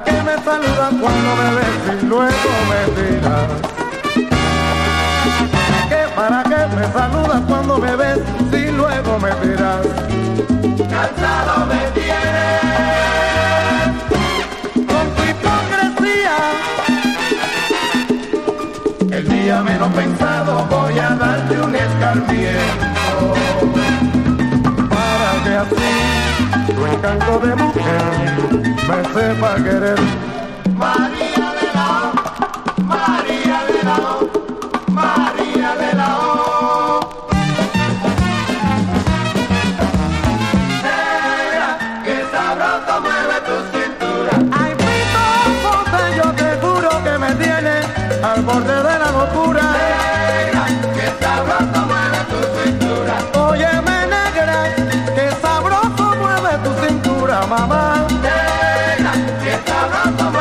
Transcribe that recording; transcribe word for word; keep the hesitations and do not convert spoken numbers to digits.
que me saludas cuando me ves y luego me tiras. Que para que me saludas cuando me ves y luego me tiras. Cansado me tienes con tu hipocresía. El día menos pensado voy a darte un escarmiento para que así tu encanto de mujer me sepa querer. María de la O, María de la O, María de la O. Negra, que sabroso mueve tu cintura. Ay, Pito Ponce, yo te juro que me tiene al borde de la locura. Negra, que sabroso mueve tu cintura. Óyeme, negra, que sabroso mueve tu cintura, mamá. Negra, que sabroso